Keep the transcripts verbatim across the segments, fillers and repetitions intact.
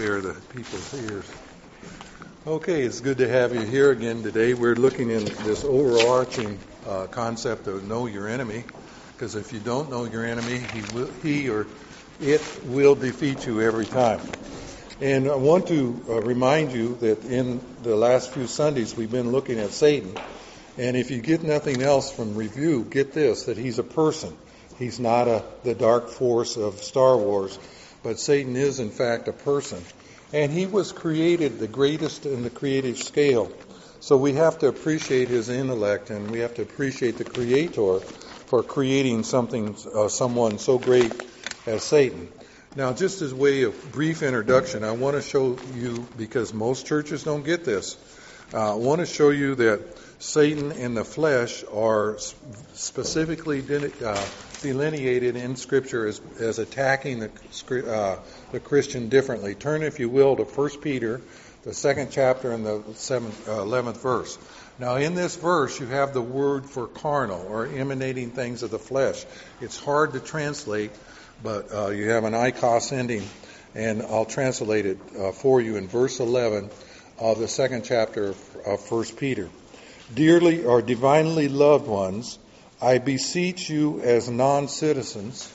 spare the people's ears. Okay, it's good to have you here again today. We're looking in this overarching uh, concept of know your enemy, because if you don't know your enemy, he will, he or it will defeat you every time. And I want to uh, remind you that in the last few Sundays we've been looking at Satan. And if you get nothing else from review, get this, that he's a person. He's not a, the dark force of Star Wars, but Satan is in fact a person. And he was created the greatest in the creative scale. So we have to appreciate his intellect, and we have to appreciate the Creator for creating something, uh, someone so great as Satan. Now, just as way of brief introduction, I want to show you, because most churches don't get this, uh, I want to show you that Satan and the flesh are specifically uh, delineated in Scripture as, as attacking the, uh, the Christian differently. Turn, if you will, to First Peter, the second chapter and the seventh, uh, eleventh verse. Now, in this verse, you have the word for carnal, or emanating things of the flesh. It's hard to translate, but uh, you have an ikos ending, and I'll translate it uh, for you in verse eleven of the second chapter of, of First Peter. Dearly or divinely loved ones, I beseech you as non-citizens,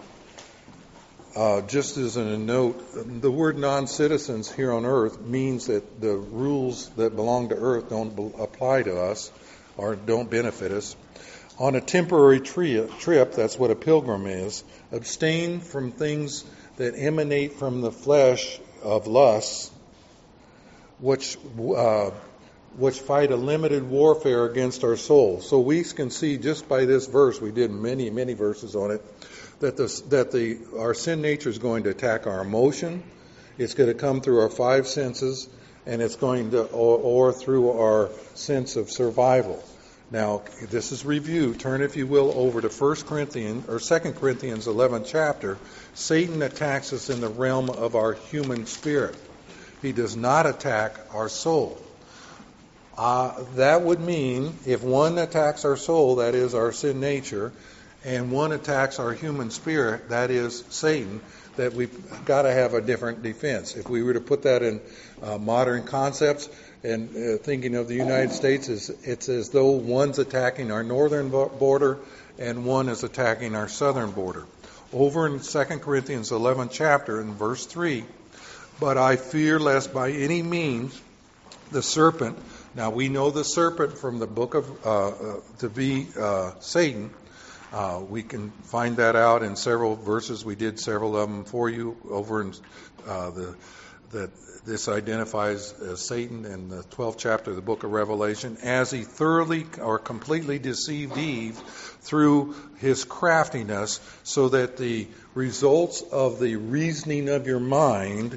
uh, just as a note, the word non-citizens here on earth means that the rules that belong to earth don't be- apply to us or don't benefit us. On a temporary tri- trip, that's what a pilgrim is, abstain from things that emanate from the flesh of lusts, which uh, which fight a limited warfare against our soul. So we can see just by this verse, we did many, many verses on it, that the, that the our sin nature is going to attack our emotion, it's going to come through our five senses, and it's going to, or, or through our sense of survival. Now, this is review. Turn, if you will, over to First Corinthians or Second Corinthians eleventh chapter. Satan attacks us in the realm of our human spirit. He does not attack our soul. Uh, that would mean if one attacks our soul, that is our sin nature, and one attacks our human spirit, that is Satan, that we've got to have a different defense. If we were to put that in uh, modern concepts, and uh, thinking of the United States, is it's as though one's attacking our northern border and one is attacking our southern border. Over in Second Corinthians eleventh chapter in verse three, but I fear lest by any means the serpent, now we know the serpent from the book of, uh, uh, to be uh, Satan. Uh, we can find that out in several verses. We did several of them for you over in uh, the, that this identifies as Satan in the twelfth chapter of the book of Revelation, as he thoroughly or completely deceived Eve through his craftiness, so that the results of the reasoning of your mind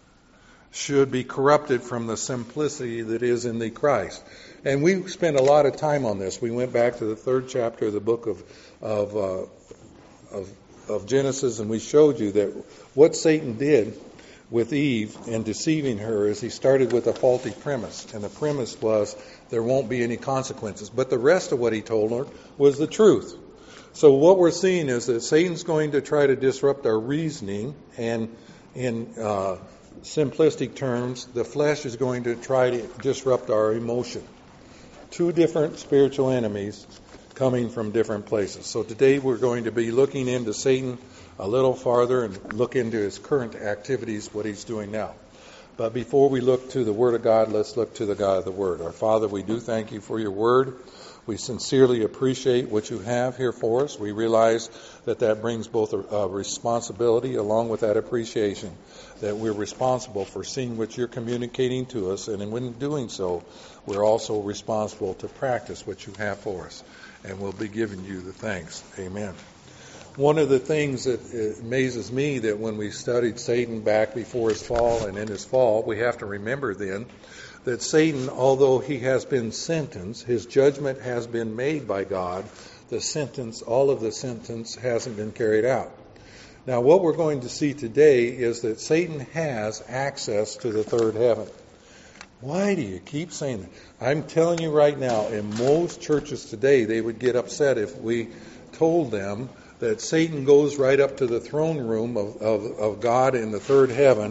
should be corrupted from the simplicity that is in the Christ. And we spent a lot of time on this. We went back to the third chapter of the book of of uh, of, of Genesis, and we showed you that what Satan did with Eve and deceiving her is he started with a faulty premise. And the premise was there won't be any consequences. But the rest of what he told her was the truth. So what we're seeing is that Satan's going to try to disrupt our reasoning, and in uh, simplistic terms, the flesh is going to try to disrupt our emotion. Two different spiritual enemies coming from different places. So today we're going to be looking into Satan a little farther and look into his current activities, what he's doing now. But before we look to the Word of God, let's look to the God of the Word. Our Father, we do thank you for your Word. We sincerely appreciate what you have here for us. We realize that that brings both a, a responsibility along with that appreciation, that we're responsible for seeing what you're communicating to us, and in doing so, we're also responsible to practice what you have for us. And we'll be giving you the thanks. Amen. One of the things that amazes me that when we studied Satan back before his fall and in his fall, we have to remember then that Satan, although he has been sentenced, his judgment has been made by God, the sentence, all of the sentence hasn't been carried out. Now what we're going to see today is that Satan has access to the third heaven. Why do you keep saying that? I'm telling you right now, in most churches today, they would get upset if we told them that Satan goes right up to the throne room of, of, of God in the third heaven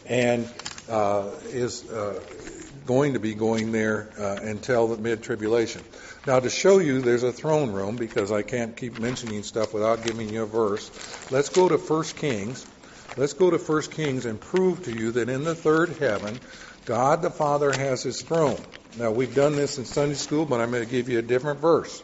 and uh, is uh, going to be going there uh, until the mid-tribulation. Now, to show you there's a throne room, because I can't keep mentioning stuff without giving you a verse, let's go to First Kings. Let's go to First Kings and prove to you that in the third heaven, God the Father has his throne. Now, we've done this in Sunday school, but I'm going to give you a different verse.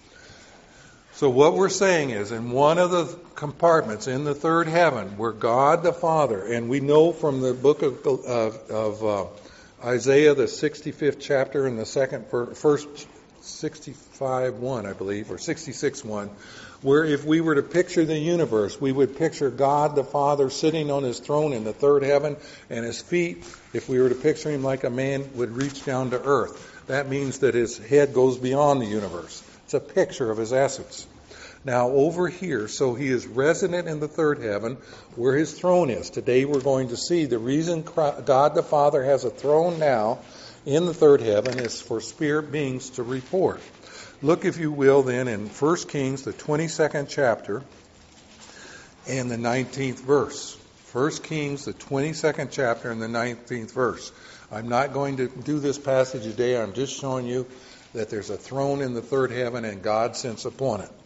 So what we're saying is, in one of the compartments in the third heaven, where God the Father, and we know from the book of, of, of uh, Isaiah, the sixty-fifth chapter, and the second, first sixty-five one, I believe, or sixty-six one, where if we were to picture the universe, we would picture God the Father sitting on his throne in the third heaven, and his feet, if we were to picture him like a man, would reach down to earth. That means that his head goes beyond the universe. It's a picture of his essence. Now, over here, so he is resident in the third heaven where his throne is. Today we're going to see the reason God the Father has a throne now in the third heaven is for spirit beings to report. Look, if you will, then, in First Kings, the twenty-second chapter, and the nineteenth verse. First Kings, the twenty-second chapter, and the nineteenth verse. I'm not going to do this passage today. I'm just showing you that there's a throne in the third heaven and God sits upon it.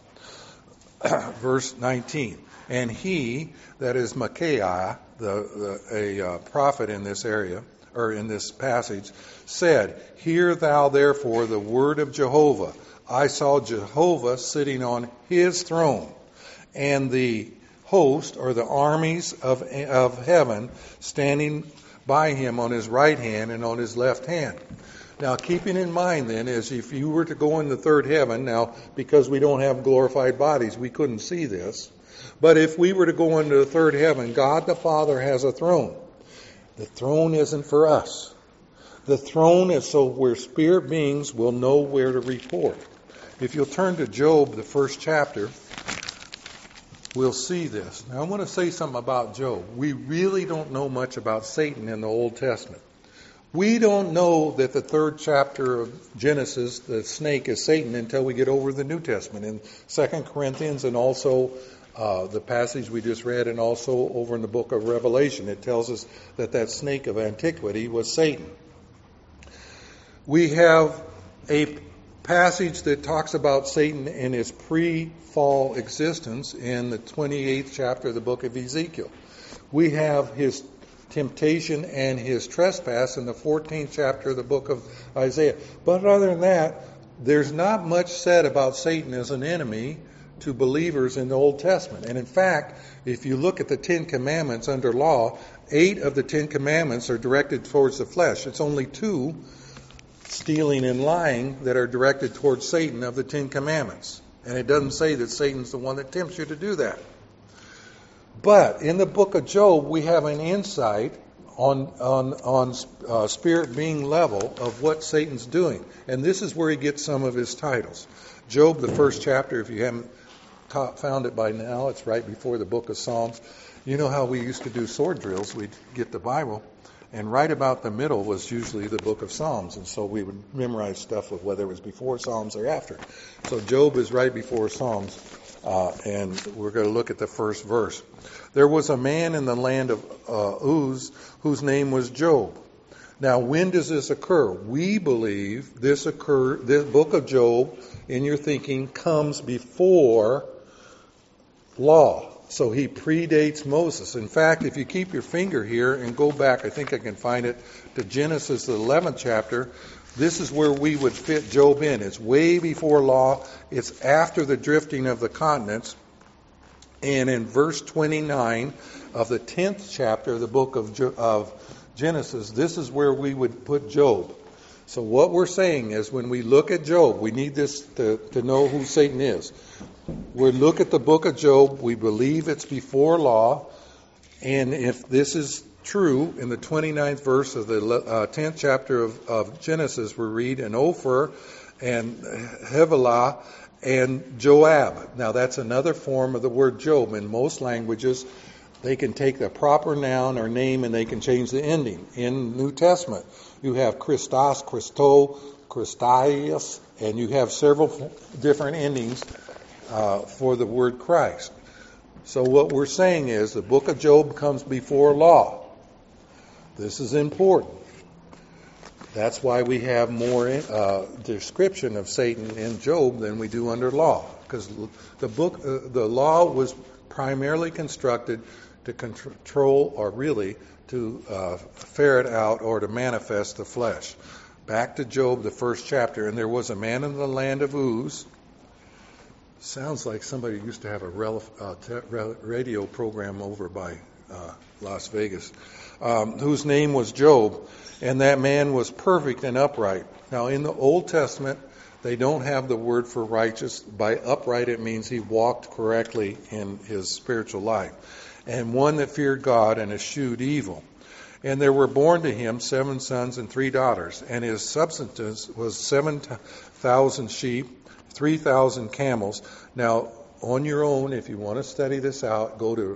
Verse nineteen. And he, that is Micaiah, the, the, a uh, prophet in this area, or in this passage, said, Hear thou therefore the word of Jehovah. I saw Jehovah sitting on his throne, and the host, or the armies of, of heaven, standing by him on his right hand and on his left hand. Now, keeping in mind then is if you were to go in the third heaven, now, because we don't have glorified bodies, we couldn't see this. But if we were to go into the third heaven, God the Father has a throne. The throne isn't for us. The throne is so where spirit beings will know where to report. If you'll turn to Job, the first chapter, we'll see this. Now, I want to say something about Job. We really don't know much about Satan in the Old Testament. We don't know that the third chapter of Genesis, the snake, is Satan until we get over the New Testament in Second Corinthians, and also uh, the passage we just read, and also over in the book of Revelation. It tells us that that snake of antiquity was Satan. We have a passage that talks about Satan in his pre-fall existence in the twenty-eighth chapter of the book of Ezekiel. We have his temptation and his trespass in the fourteenth chapter of the book of Isaiah. But other than that, there's not much said about Satan as an enemy to believers in the Old Testament. And in fact, if you look at the Ten Commandments under law, eight of the Ten Commandments are directed towards the flesh. It's only two, stealing and lying, that are directed towards Satan of the Ten Commandments. And it doesn't say that Satan's the one that tempts you to do that. But in the book of Job, we have an insight on on on uh, spirit being level of what Satan's doing, and this is where he gets some of his titles. Job, the first chapter. If you haven't ta- found it by now, it's right before the book of Psalms. You know how we used to do sword drills? We'd get the Bible, and right about the middle was usually the book of Psalms, and so we would memorize stuff with whether it was before Psalms or after. So Job is right before Psalms. Uh, and we're going to look at the first verse. There was a man in the land of uh, Uz whose name was Job. Now, when does this occur? We believe this occur. This book of Job, in your thinking, comes before law. So he predates Moses. In fact, if you keep your finger here and go back, I think I can find it, to Genesis, the eleventh chapter, this is where we would fit Job in. It's way before law. It's after the drifting of the continents. And in verse twenty-nine of the tenth chapter of the book of, jo- of Genesis, this is where we would put Job. So what we're saying is when we look at Job, we need this to, to know who Satan is. We look at the book of Job, we believe it's before law. And if this is true, in the twenty-ninth verse of the uh, tenth chapter of, of Genesis, we read, and Ophir and Havilah and Joab. Now, that's another form of the word Job. In most languages, they can take the proper noun or name and they can change the ending. In New Testament, you have Christos, Christo, Christias, and you have several different endings uh, for the word Christ. So what we're saying is the book of Job comes before law. This is important. That's why we have more uh, description of Satan in Job than we do under law, because the book, uh, the law was primarily constructed to control, or really to uh, ferret out or to manifest the flesh. Back to Job, the first chapter, and there was a man in the land of Uz. Sounds like somebody used to have a rel- uh, te- radio program over by uh, Las Vegas, um, whose name was Job, and that man was perfect and upright. Now, in the Old Testament, they don't have the word for righteous. By upright, it means he walked correctly in his spiritual life. And one that feared God and eschewed evil. And there were born to him seven sons and three daughters. And his substance was seven thousand sheep, three thousand camels. Now, on your own, if you want to study this out, go to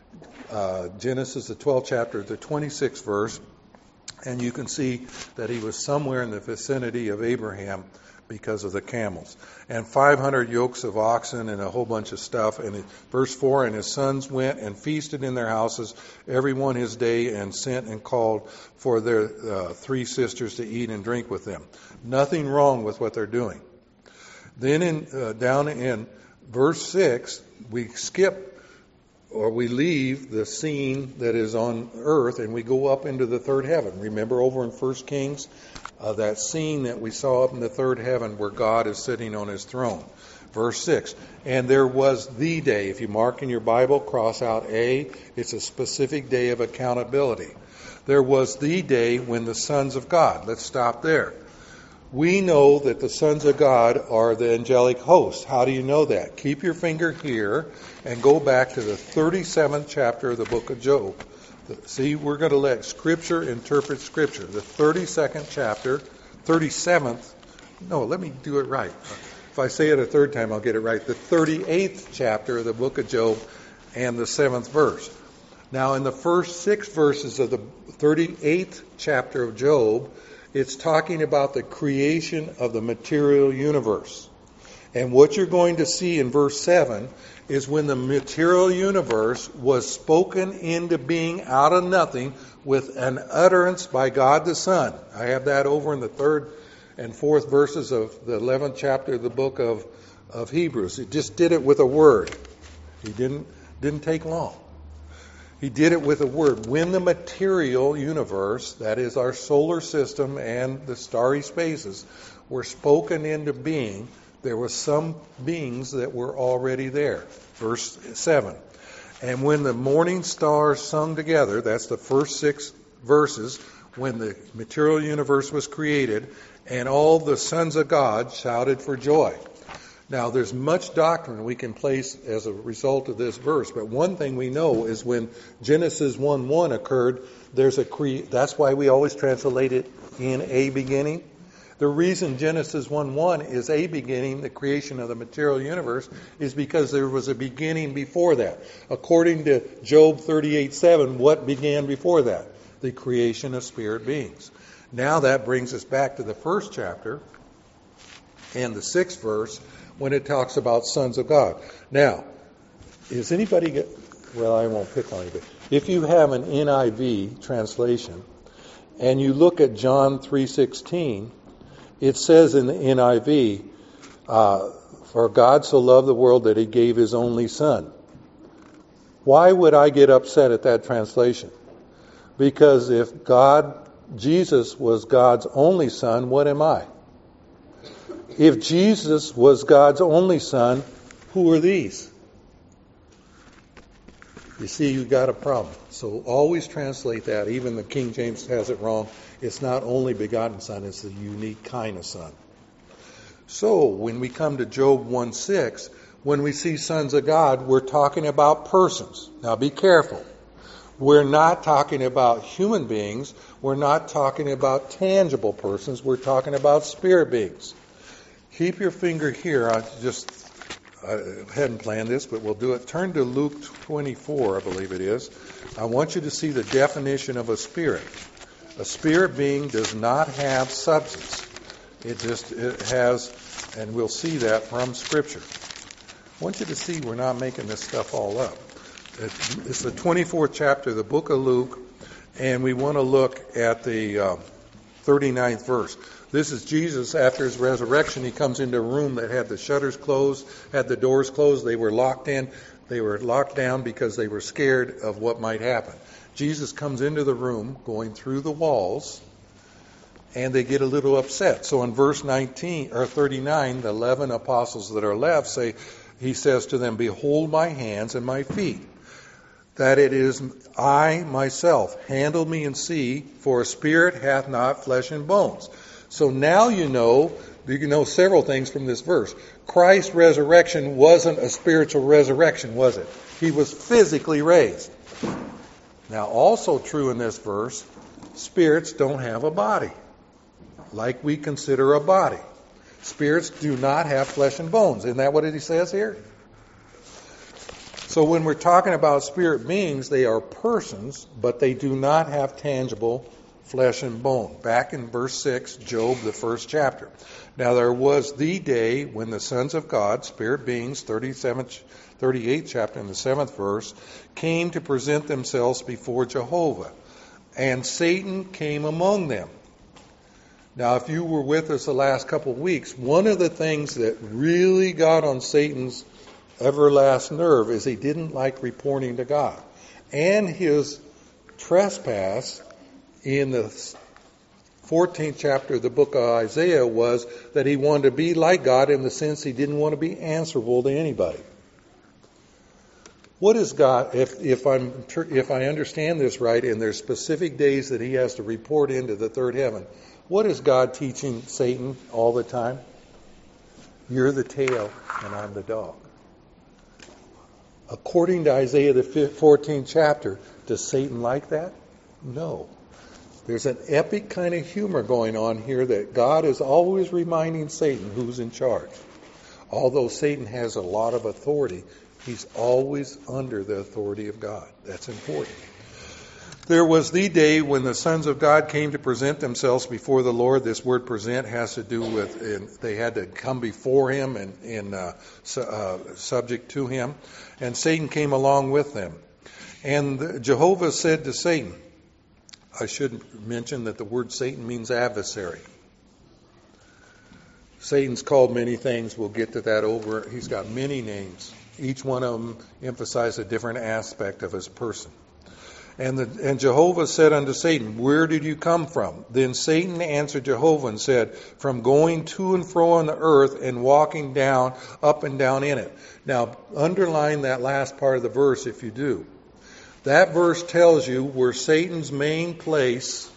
uh, Genesis, the twelfth chapter, the twenty-sixth verse. And you can see that he was somewhere in the vicinity of Abraham because of the camels. And five hundred yokes of oxen and a whole bunch of stuff. And verse four, and his sons went and feasted in their houses, every one his day, and sent and called for their uh, three sisters to eat and drink with them. Nothing wrong with what they're doing. Then in uh, down in verse six, we skip or we leave the scene that is on earth and we go up into the third heaven. Remember over in First Kings, uh, that scene that we saw up in the third heaven where God is sitting on his throne. Verse six, and there was the day. If you mark in your Bible, cross out A, it's a specific day of accountability. There was the day when the sons of God. Let's stop there. We know that the sons of God are the angelic host. How do you know that? Keep your finger here and go back to the thirty-seventh chapter of the book of Job. See, we're going to let Scripture interpret Scripture. The thirty-second chapter, thirty-seventh, no, let me do it right. If I say it a third time, I'll get it right. The thirty-eighth chapter of the book of Job and the seventh verse. Now, in the first six verses of the thirty-eighth chapter of Job, it's talking about the creation of the material universe. And what you're going to see in verse seven is when the material universe was spoken into being out of nothing with an utterance by God the Son. I have that over in the third and fourth verses of the eleventh chapter of the book of, of Hebrews. It just did it with a word. He didn't didn't take long. He did it with a word. When the material universe, that is our solar system and the starry spaces, were spoken into being, there were some beings that were already there. Verse seven. And when the morning stars sung together, that's the first six verses, when the material universe was created, and all the sons of God shouted for joy. Now, there's much doctrine we can place as a result of this verse, but one thing we know is when Genesis one one occurred, there's a cre- that's why we always translate it in a beginning. The reason Genesis one one is a beginning, the creation of the material universe, is because there was a beginning before that. According to Job thirty-eight seven, what began before that? The creation of spirit beings. Now that brings us back to the first chapter and the sixth verse, when it talks about sons of God. Now, is anybody get, well, I won't pick on you, but if you have an N I V translation and you look at John three sixteen, it says in the N I V, uh, for God so loved the world that he gave his only son. Why would I get upset at that translation? Because if God, Jesus was God's only son, what am I? If Jesus was God's only son, who are these? You see, you got a problem. So always translate that. Even the King James has it wrong. It's not only begotten son, it's a unique kind of son. So when we come to Job one six, when we see sons of God, we're talking about persons. Now be careful. We're not talking about human beings. We're not talking about tangible persons. We're talking about spirit beings. Keep your finger here. I just I hadn't planned this, but we'll do it. Turn to Luke twenty-four, I believe it is. I want you to see the definition of a spirit. A spirit being does not have substance. It just it has, and we'll see that from Scripture. I want you to see we're not making this stuff all up. It's the twenty-fourth chapter of the book of Luke, And we want to look at the uh, thirty-ninth verse. This is Jesus after his resurrection. He comes into a room that had the shutters closed, had the doors closed. They were locked in. They were locked down because they were scared of what might happen. Jesus comes into the room, going through the walls, and they get a little upset. So in verse nineteen or thirty-nine, the eleven apostles that are left say, he says to them, "Behold my hands and my feet, that it is I myself. Handle me and see, for a spirit hath not flesh and bones." So now you know, you know several things from this verse. Christ's resurrection wasn't a spiritual resurrection, was it? He was physically raised. Now, also true in this verse, spirits don't have a body, like we consider a body. Spirits do not have flesh and bones. Isn't that what he says here? So when we're talking about spirit beings, they are persons, but they do not have tangible flesh and bone. Back in verse six, Job, the first chapter. Now there was the day when the sons of God, spirit beings, thirty-seventh, thirty-eighth chapter in the seventh verse, came to present themselves before Jehovah, and Satan came among them. Now, if you were with us the last couple of weeks, one of the things that really got on Satan's everlast nerve is he didn't like reporting to God. And his trespass in the fourteenth chapter of the book of Isaiah was that he wanted to be like God in the sense he didn't want to be answerable to anybody. What is God, if, if, I'm, if I understand this right, and there's specific days that he has to report into the third heaven, what is God teaching Satan all the time? You're the tail and I'm the dog. According to Isaiah the fourteenth chapter, does Satan like that? No. There's an epic kind of humor going on here that God is always reminding Satan who's in charge. Although Satan has a lot of authority, he's always under the authority of God. That's important. There was the day when the sons of God came to present themselves before the Lord. This word present has to do with and they had to come before him and, and uh, su- uh, subject to him. And Satan came along with them. And the, Jehovah said to Satan, I should mention that the word Satan means adversary. Satan's called many things. We'll get to that over. He's got many names. Each one of them emphasizes a different aspect of his person. And, the, and Jehovah said unto Satan, where did you come from? Then Satan answered Jehovah and said, from going to and fro on the earth and walking down, up and down in it. Now, underline that last part of the verse if you do. That verse tells you where Satan's main place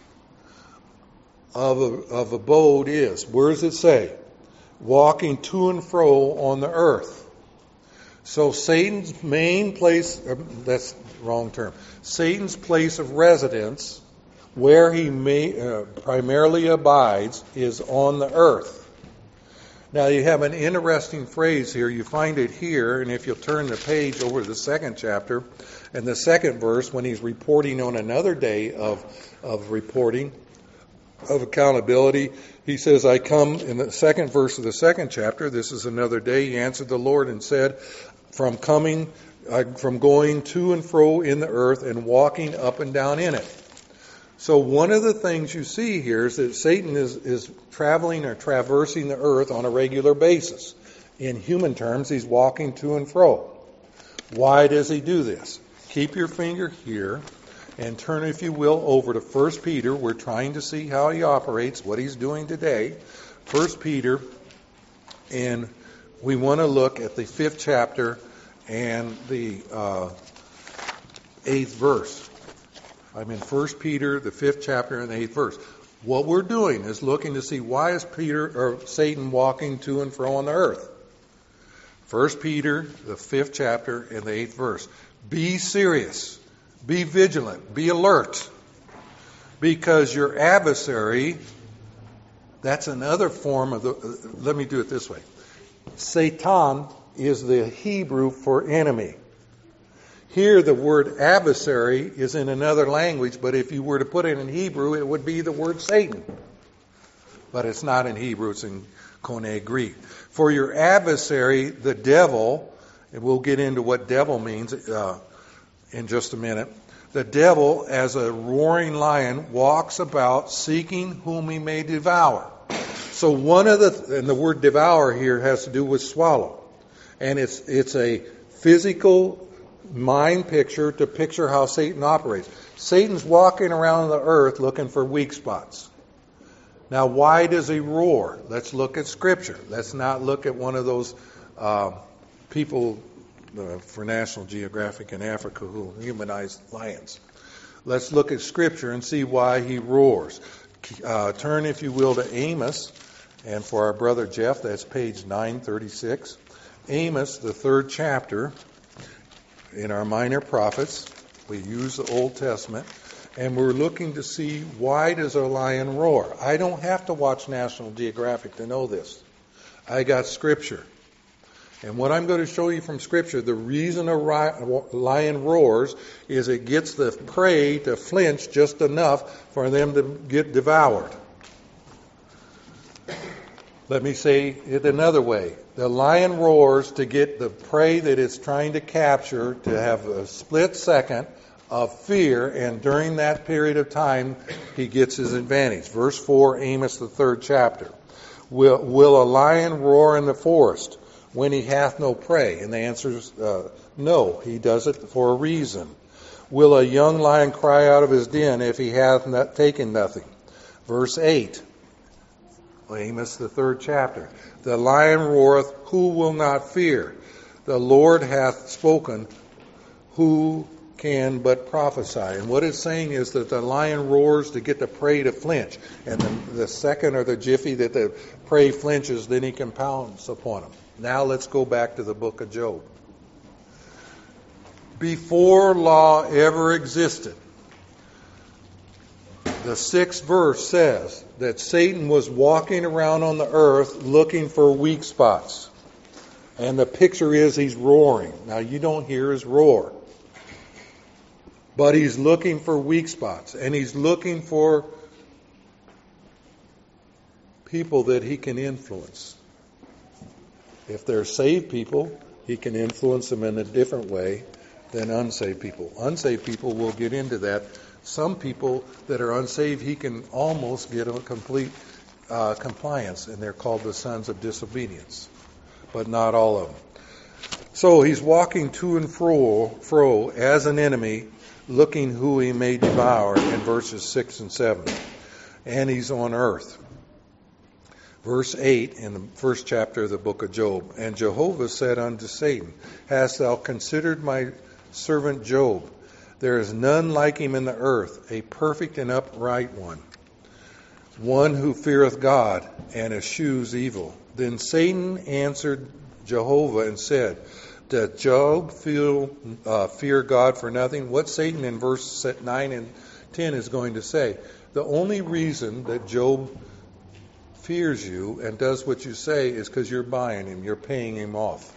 of, of abode is. Where does it say? Walking to and fro on the earth. So Satan's main place, that's the wrong term, Satan's place of residence, where he may, uh, primarily abides, is on the earth. Now you have an interesting phrase here. You find it here, and if you'll turn the page over to the second chapter, and the second verse, when he's reporting on another day of, of reporting, of accountability, he says, I come, in the second verse of the second chapter, this is another day, he answered the Lord and said, from coming, uh, from going to and fro in the earth and walking up and down in it. So one of the things you see here is that Satan is, is traveling or traversing the earth on a regular basis. In human terms, he's walking to and fro. Why does he do this? Keep your finger here and turn, if you will, over to First Peter. We're trying to see how he operates, what he's doing today. First Peter, and we want to look at the fifth chapter and the uh, eighth verse. I'm in First Peter, the fifth chapter and the eighth verse. What we're doing is looking to see why is Peter or Satan walking to and fro on the earth. First Peter, the fifth chapter and the eighth verse. Be serious. Be vigilant. Be alert. Because your adversary, that's another form of the, uh, let me do it this way. Satan is the Hebrew for enemy. Here the word adversary is in another language, but if you were to put it in Hebrew, it would be the word Satan. But it's not in Hebrew, it's in Koine Greek. For your adversary, the devil, and we'll get into what devil means uh, in just a minute, The devil, as a roaring lion, walks about seeking whom he may devour. So one of the, and the word devour here has to do with swallow. And it's, it's a physical mind picture to picture how Satan operates. Satan's walking around the earth looking for weak spots. Now, why does he roar? Let's look at Scripture. Let's not look at one of those uh, people uh, for National Geographic in Africa who humanize lions. Let's look at Scripture and see why he roars. Uh, turn, if you will, to Amos. And for our brother Jeff, that's page nine thirty-six. Amos, the third chapter, in our minor prophets. We use the Old Testament. And we're looking to see, why does a lion roar? I don't have to watch National Geographic to know this. I got Scripture. And what I'm going to show you from Scripture, the reason a lion roars is it gets the prey to flinch just enough for them to get devoured. Let me say it another way. The lion roars to get the prey that it's trying to capture to have a split second of fear, and during that period of time, he gets his advantage. Verse four, Amos, the third chapter. Will, will a lion roar in the forest when he hath no prey? And the answer is uh, no, he does it for a reason. Will a young lion cry out of his den if he hath not taken nothing? Verse eight, Amos, the third chapter. The lion roareth, who will not fear? The Lord hath spoken, who can but prophesy. And what it's saying is that the lion roars to get the prey to flinch. And the, the second or the jiffy that the prey flinches, then he can pounce upon him. Now let's go back to the book of Job. Before law ever existed, the sixth verse says that Satan was walking around on the earth looking for weak spots. And the picture is he's roaring. Now you don't hear his roar. But he's looking for weak spots. And he's looking for people that he can influence. If they're saved people, he can influence them in a different way than unsaved people. Unsaved people will get into that. Some people that are unsaved, he can almost get a complete uh, compliance, and they're called the sons of disobedience. But not all of them. So he's walking to and fro, fro as an enemy, looking who he may devour in verses six and seven. And he's on earth. Verse eight in the first chapter of the book of Job. And Jehovah said unto Satan, Hast thou considered my servant Job? There is none like him in the earth, a perfect and upright one, one who feareth God and eschews evil. Then Satan answered Jehovah and said, Does Job feel, uh, fear God for nothing? What Satan in verse nine and ten is going to say, the only reason that Job fears you and does what you say is because you're buying him, you're paying him off.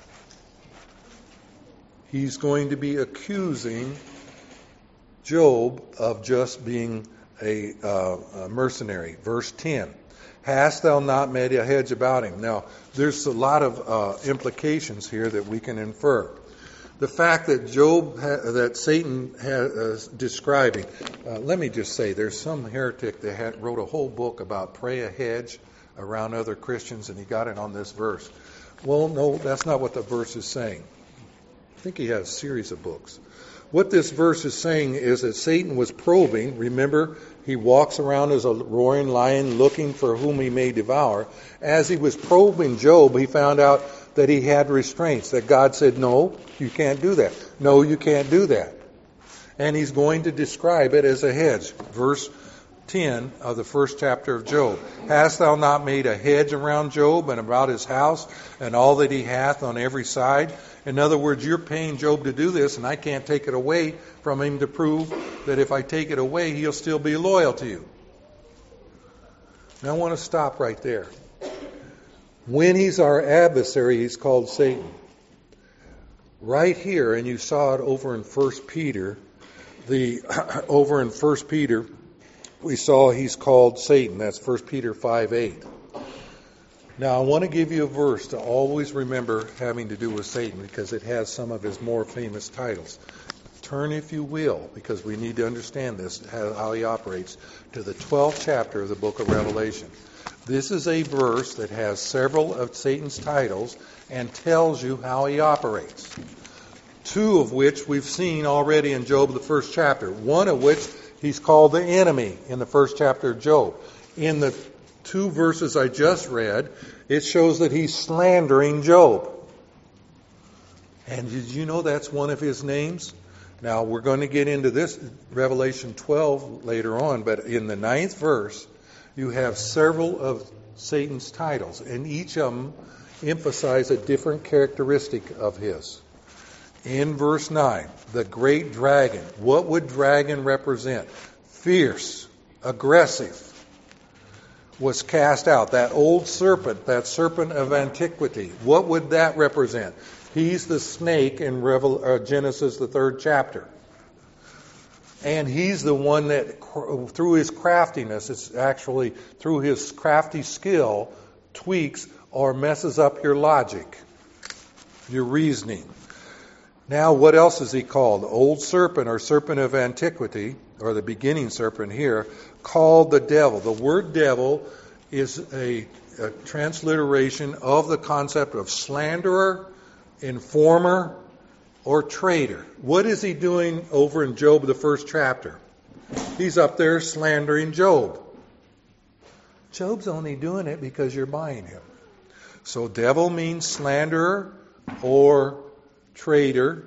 He's going to be accusing Job of just being a, uh, a mercenary. Verse ten. Hast thou not made a hedge about him? Now, there's a lot of uh, implications here that we can infer. The fact that Job, ha- that Satan ha- is describing, uh, let me just say, there's some heretic that had, wrote a whole book about pray a hedge around other Christians, and he got it on this verse. Well, no, that's not what the verse is saying. I think he has a series of books. What this verse is saying is that Satan was probing. Remember, he walks around as a roaring lion looking for whom he may devour. As he was probing Job, he found out that he had restraints, that God said, no, you can't do that. No, you can't do that. And he's going to describe it as a hedge. Verse ten of the first chapter of Job. Hast thou not made a hedge around Job and about his house and all that he hath on every side? In other words, you're paying Job to do this, and I can't take it away from him to prove that if I take it away, he'll still be loyal to you. Now I want to stop right there. When he's our adversary, he's called Satan. Right here, and you saw it over in First Peter, the over in First Peter, we saw he's called Satan. That's First Peter five eight. Now, I want to give you a verse to always remember having to do with Satan because it has some of his more famous titles. turn, if you will, because we need to understand this, how, how he operates, to the twelfth chapter of the book of Revelation. This is a verse that has several of Satan's titles and tells you how he operates. Two of which we've seen already in Job, the first chapter. One of which he's called the enemy in the first chapter of Job. In the two verses I just read, it shows that he's slandering Job. And did you know that's one of his names? Now, we're going to get into this, Revelation twelve, later on, but in the ninth verse, you have several of Satan's titles, and each of them emphasize a different characteristic of his. In verse nine, the great dragon. What would dragon represent? Fierce, aggressive, was cast out. That old serpent, that serpent of antiquity, what would that represent? He's the snake in Revel- uh, Genesis, the third chapter. And he's the one that, through his craftiness, it's actually through his crafty skill, tweaks or messes up your logic, your reasoning. Now, what else is he called? The old serpent, or serpent of antiquity, or the beginning serpent here, called the devil. The word devil is a, a transliteration of the concept of slanderer, informer, or traitor. What is he doing over in Job, the first chapter? He's up there slandering Job. Job's only doing it because you're buying him. So devil means slanderer or traitor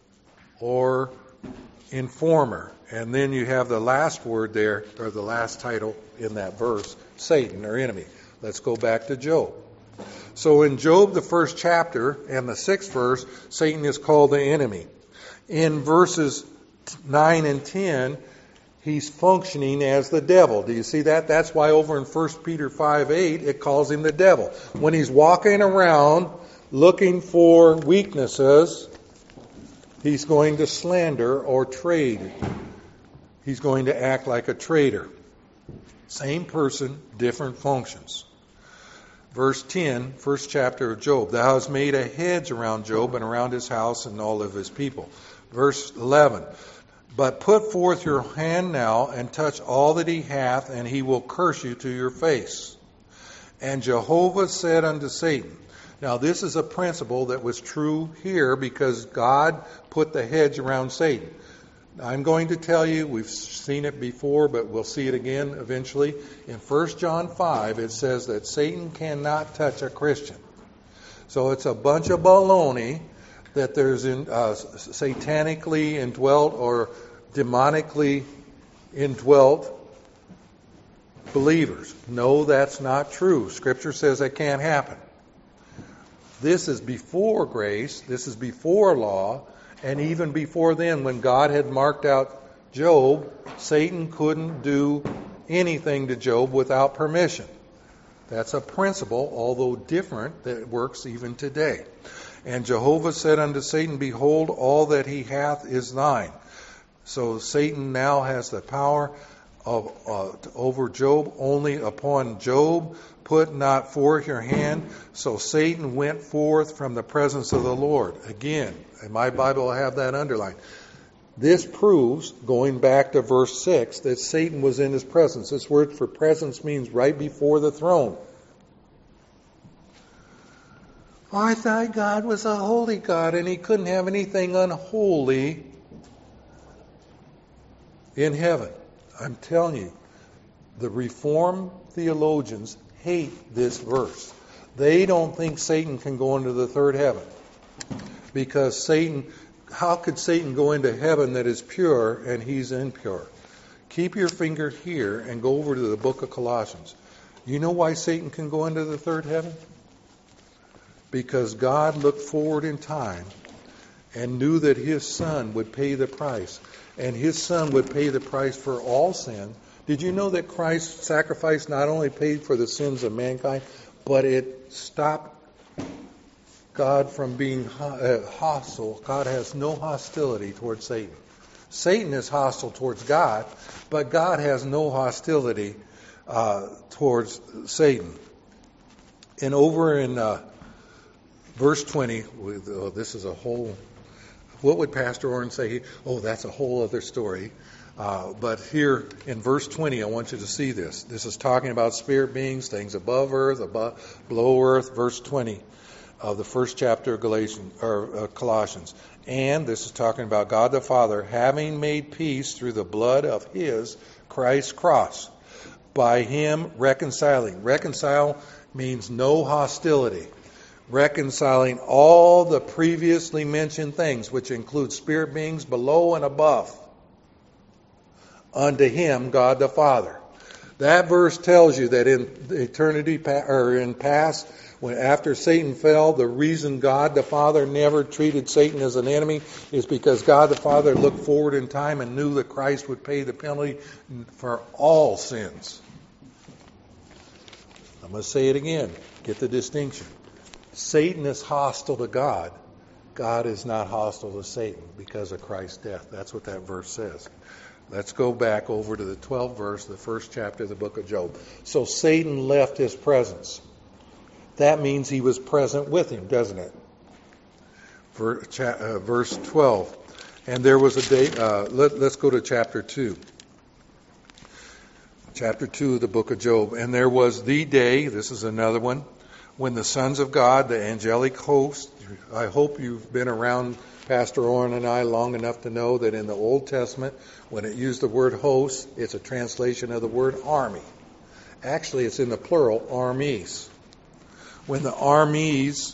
or informer. And then you have the last word there, or the last title in that verse, Satan, or enemy. Let's go back to Job. So in Job, the first chapter and the sixth verse, Satan is called the enemy. In verses nine and ten, he's functioning as the devil. Do you see that? That's why over in First Peter five eight, it calls him the devil. When he's walking around looking for weaknesses, he's going to slander or trade. He's going to act like a traitor. Same person, different functions. Verse ten, first chapter of Job. Thou hast made a hedge around Job and around his house and all of his people. Verse eleven. But put forth your hand now and touch all that he hath, and he will curse you to your face. And Jehovah said unto Satan. Now this is a principle that was true here because God put the hedge around Satan. I'm going to tell you, we've seen it before, but we'll see it again eventually. In First John five, it says that Satan cannot touch a Christian. So it's a bunch of baloney that there's in, uh, satanically indwelt or demonically indwelt believers. No, that's not true. Scripture says that can't happen. This is before grace. This is before law. And even before then, when God had marked out Job, Satan couldn't do anything to Job without permission. That's a principle, although different, that works even today. And Jehovah said unto Satan, Behold, all that he hath is thine. So Satan now has the power of uh, over Job, only upon Job. Put not forth your hand. So Satan went forth from the presence of the Lord. Again, in my Bible will have that underlined. This proves, going back to verse six, that Satan was in his presence. This word for presence means right before the throne. I thought God was a holy God and he couldn't have anything unholy in heaven. I'm telling you, the Reformed theologians hate this verse. They don't think Satan can go into the third heaven. Because Satan, how could Satan go into heaven that is pure and he's impure? Keep your finger here and go over to the book of Colossians. You know why Satan can go into the third heaven? Because God looked forward in time and knew that his Son would pay the price. And his Son would pay the price for all sin. Did you know that Christ's sacrifice not only paid for the sins of mankind, but it stopped God from being hostile? God has no hostility towards Satan. Satan is hostile towards God, but God has no hostility uh, towards Satan. And over in uh, verse twenty, with, oh, this is a whole What would Pastor Orrin say? Oh, that's a whole other story. Uh, but here in verse twenty, I want you to see this. This is talking about spirit beings, things above earth, above, below earth. Verse twenty of the first chapter of Galatians or uh, Colossians. And this is talking about God the Father having made peace through the blood of His Christ's cross, by Him reconciling. Reconcile means no hostility. Reconciling all the previously mentioned things, which include spirit beings below and above, unto Him, God the Father. That verse tells you that in eternity or in past, when after Satan fell, the reason God the Father never treated Satan as an enemy is because God the Father looked forward in time and knew that Christ would pay the penalty for all sins. I'm going to say it again. Get the distinction. Satan is hostile to God. God is not hostile to Satan because of Christ's death. That's what that verse says. Let's go back over to the twelfth verse, the first chapter of the book of Job. So Satan left his presence. That means he was present with him, doesn't it? Verse twelve. And there was a day, uh, let, let's go to chapter two. Chapter two of the book of Job. And there was the day, this is another one, when the sons of God, the angelic host, I hope you've been around Pastor Orrin and I long enough to know that in the Old Testament, when it used the word host, it's a translation of the word army. Actually, it's in the plural, armies. When the armies,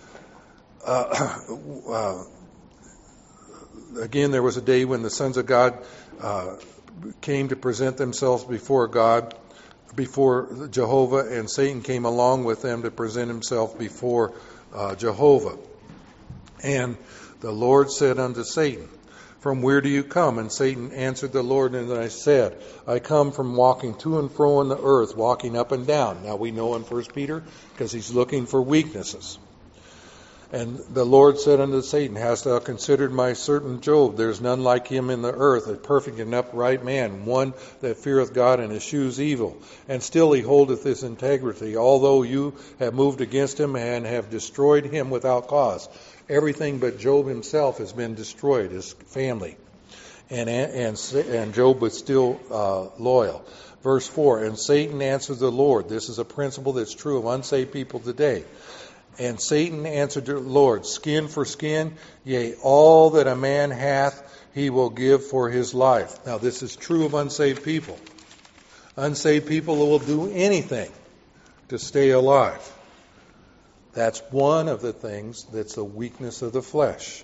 uh, uh, again, there was a day when the sons of God uh, came to present themselves before God, before Jehovah, and Satan came along with them to present himself before uh, Jehovah. And the Lord said unto Satan, from where do you come? And Satan answered the Lord, and I said, I come from walking to and fro on the earth, walking up and down. Now we know in First Peter, because he's looking for weaknesses. And the Lord said unto Satan, hast thou considered my servant Job? There is none like him in the earth, a perfect and upright man, one that feareth God and eschews evil. And still he holdeth his integrity, although you have moved against him and have destroyed him without cause. Everything but Job himself has been destroyed, his family. And, and, and Job was still uh, loyal. Verse four, and Satan answered the Lord. This is a principle that's true of unsaved people today. And Satan answered the Lord, skin for skin, yea, all that a man hath he will give for his life. Now this is true of unsaved people. Unsaved people will do anything to stay alive. That's one of the things that's the weakness of the flesh.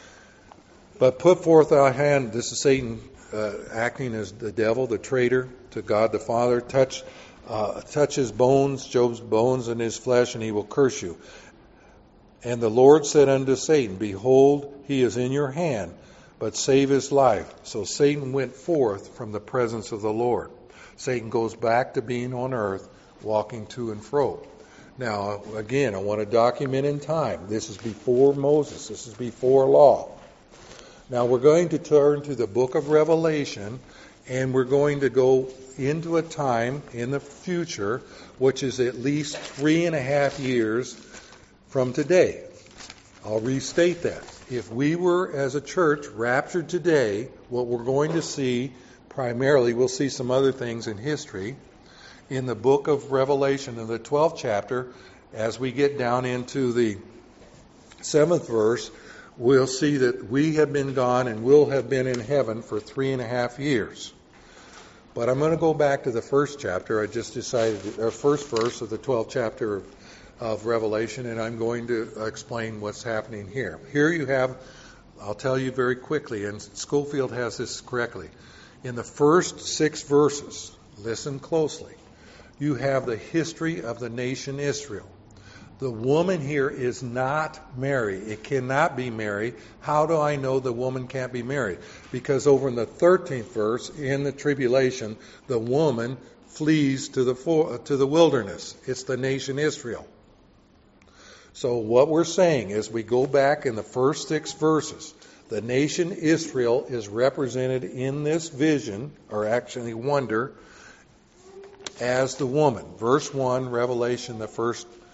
But put forth thy hand, this is Satan uh, acting as the devil, the traitor to God the Father. Touch uh, touch his bones, Job's bones and his flesh, and he will curse you. And the Lord said unto Satan, behold, he is in your hand, but save his life. So Satan went forth from the presence of the Lord. Satan goes back to being on earth, walking to and fro. Now, again, I want to document in time. This is before Moses. This is before law. Now, we're going to turn to the book of Revelation, and we're going to go into a time in the future, which is at least three and a half years from today. I'll restate that. If we were, as a church, raptured today, what we're going to see, primarily, we'll see some other things in history, in the book of Revelation, in the twelfth chapter, as we get down into the seventh verse, we'll see that we have been gone and will have been in heaven for three and a half years. But I'm going to go back to the first chapter. I just decided, or first verse of the twelfth chapter of, of Revelation, and I'm going to explain what's happening here. Here you have, I'll tell you very quickly, and Schofield has this correctly. In the first six verses, listen closely, you have the history of the nation Israel. The woman here is not Mary. It cannot be Mary. How do I know the woman can't be Mary? Because over in the thirteenth verse, in the tribulation, the woman flees to the for, to the wilderness. It's the nation Israel. So what we're saying is we go back in the first six verses. The nation Israel is represented in this vision, or actually wonder, as the woman. Verse one, Revelation, the first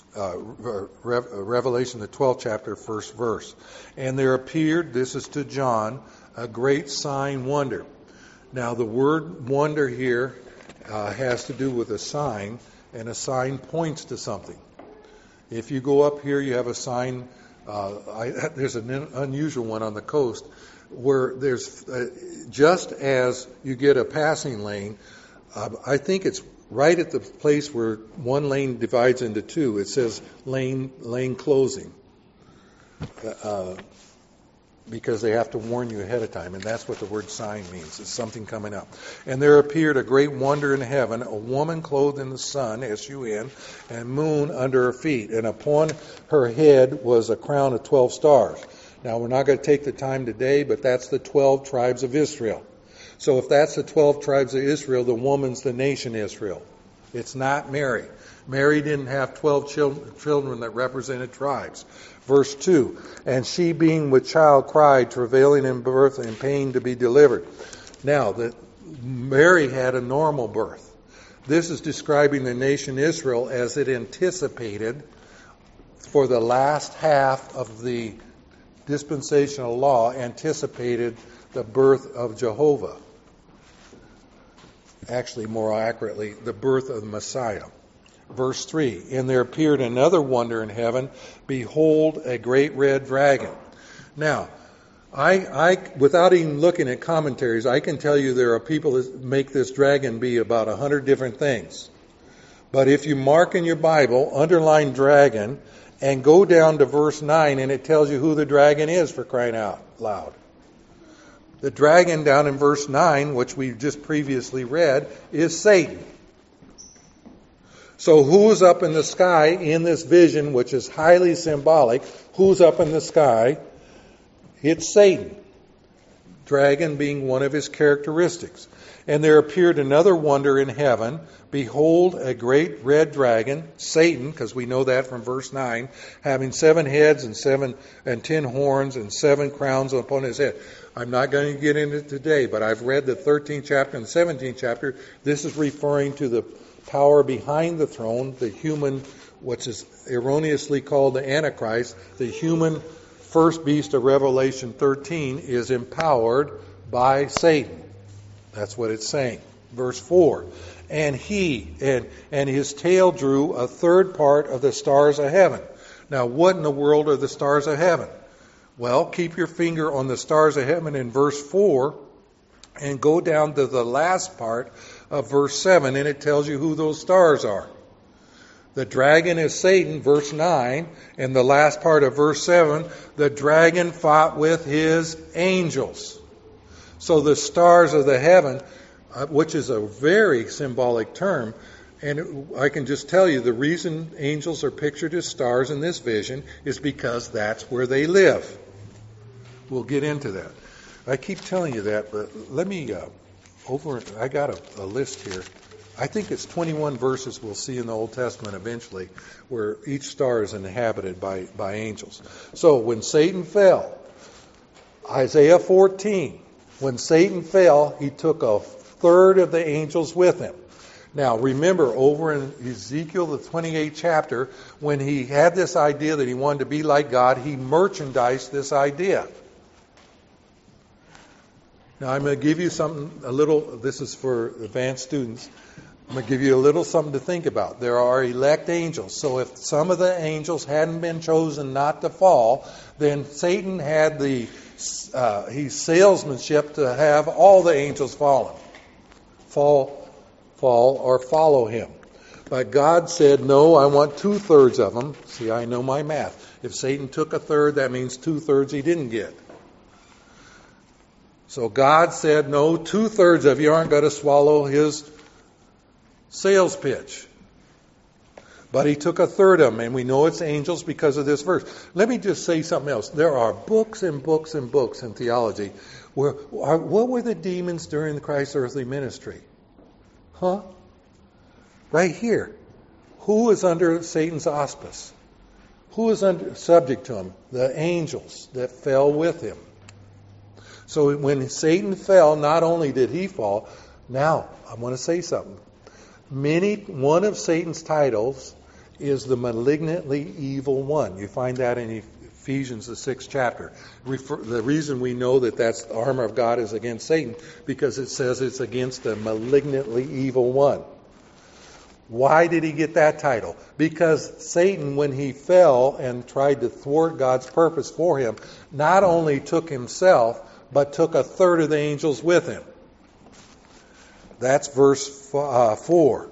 uh, Re- Revelation, the twelfth chapter, first verse. And there appeared, this is to John, a great sign wonder. Now, the word wonder here uh, has to do with a sign, and a sign points to something. If you go up here, you have a sign. Uh, I, there's an unusual one on the coast where there's, uh, just as you get a passing lane, uh, I think it's right at the place where one lane divides into two. It says lane lane closing. Uh, because they have to warn you ahead of time, and that's what the word sign means. It's something coming up. And there appeared a great wonder in heaven, a woman clothed in the sun, S U N, and moon under her feet, and upon her head was a crown of twelve stars. Now, we're not going to take the time today, but that's the twelve tribes of Israel. So if that's the twelve tribes of Israel, the woman's the nation Israel. It's not Mary. Mary didn't have twelve children that represented tribes. Verse two, and she being with child cried, travailing in birth and pain to be delivered. Now, the, Mary had a normal birth. This is describing the nation Israel as it anticipated for the last half of the dispensational law, anticipated the birth of Jehovah. Actually, more accurately, the birth of the Messiah. Verse three, and there appeared another wonder in heaven, behold, a great red dragon. Now, I, I, without even looking at commentaries, I can tell you there are people that make this dragon be about a hundred different things. But if you mark in your Bible, underline dragon, and go down to verse nine, and it tells you who the dragon is, for crying out loud. The dragon down in verse nine, which we just previously read, is Satan. So who's up in the sky in this vision, which is highly symbolic? Who's up in the sky? It's Satan. Dragon being one of his characteristics. And there appeared another wonder in heaven. Behold, a great red dragon, Satan, because we know that from verse nine, having seven heads and seven and ten horns and seven crowns upon his head. I'm not going to get into it today, but I've read the thirteenth chapter and seventeenth chapter. This is referring to the power behind the throne, the human, which is erroneously called the Antichrist, the human first beast of Revelation thirteen is empowered by Satan. That's what it's saying. Verse four, and he, and, and his tail drew a third part of the stars of heaven. Now, what in the world are the stars of heaven? Well, keep your finger on the stars of heaven in verse four, and go down to the last part of verse seven, and it tells you who those stars are. The dragon is Satan, verse nine, and the last part of verse seven, the dragon fought with his angels. So the stars of the heaven, uh, which is a very symbolic term, and it, I can just tell you the reason angels are pictured as stars in this vision is because that's where they live. We'll get into that. I keep telling you that, but let me, uh, over, I got a, a list here. I think it's twenty-one verses we'll see in the Old Testament eventually where each star is inhabited by, by angels. So when Satan fell, Isaiah fourteen, when Satan fell, he took a third of the angels with him. Now remember, over in Ezekiel, the twenty-eighth chapter, when he had this idea that he wanted to be like God, he merchandised this idea. Now I'm going to give you something, a little, this is for advanced students. I'm going to give you a little something to think about. There are elect angels. So if some of the angels hadn't been chosen not to fall, then Satan had the uh, his salesmanship to have all the angels fallen. Fall, fall or follow him. But God said, no, I want two-thirds of them. See, I know my math. If Satan took a third, that means two-thirds he didn't get. So God said, no, two-thirds of you aren't going to swallow his sales pitch. But he took a third of them, and we know it's angels because of this verse. Let me just say something else. There are books and books and books in theology where, what were the demons during Christ's earthly ministry? Huh? Right here. Who is under Satan's auspice? Who is under, subject to him? The angels that fell with him. So when Satan fell, not only did he fall, now I want to say something. Many, one of Satan's titles is the malignantly evil one. You find that in Ephesians, the sixth chapter. Refer, the reason we know that that's the armor of God is against Satan, because it says it's against the malignantly evil one. Why did he get that title? Because Satan, when he fell and tried to thwart God's purpose for him, not only took himself, but took a third of the angels with him. That's verse uh, four.